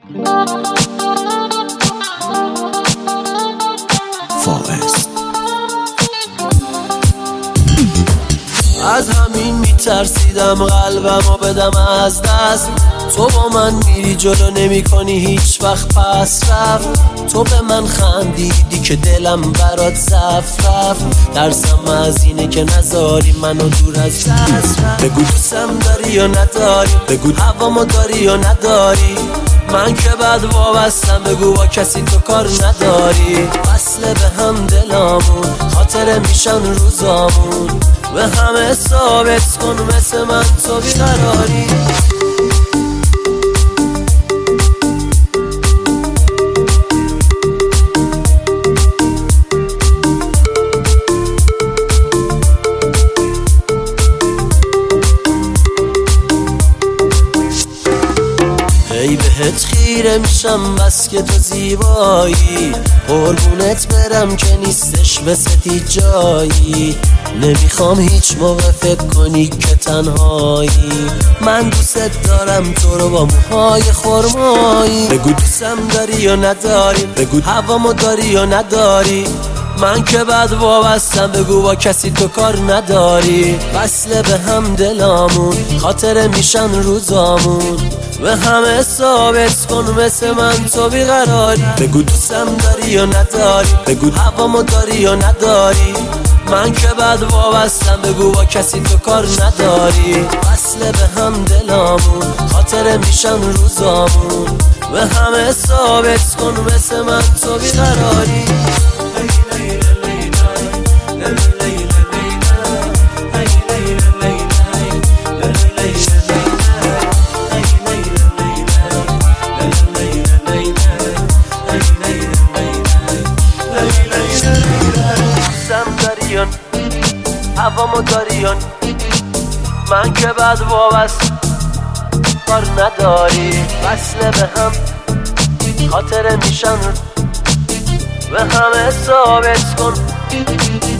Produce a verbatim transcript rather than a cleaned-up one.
فائز از همین میترسیدم قلبمو بدم از دست. تو با من میری جلو نمی کنی هیچ وقت پس رفت. تو به من خندیدی که دلم برات ضعف رفت. درسم از اینه که نذاری منو دور از دست رفت. بگو دوستم داری یا نداری، بگو هوامو داری یا نداری. من که بعد وابستم، بگو با کسی تو کار نداری. وصله به هم دلامون، خاطره میشن روزامون. به همه ثابت کن مثل من تو بیقراری. ای بهت خیره میشم بس که تو زیبایی. قربونت برم که نیستش مثل هیچ جایی. نمیخوام هیچ موقع فکر کنی که تنهایی. من دوست دارم تو رو با موهای خرمایی. بگو دوستم داری یا نداری، بگو هوامو داری یا نداری. من که بعد وابستم، بگو با کسی تو کار نداری. وصله به هم دلامون، خاطره میشن روزامون. به همه ثابت کن مثل من تو بیقراری. بگو دوستم داری یا نداری، بگو هوامو داری یا نداری. من که بعد وابستم، بگو با کسی تو کار نداری. وصله به هم دلامون، خاطره میشن روزامون. به همه ثابت کن مثل من تو بیقراری. هوامو داریون من که بعد وابست کار نداری. وصله به هم خاطره میشن، به همه ثابت کن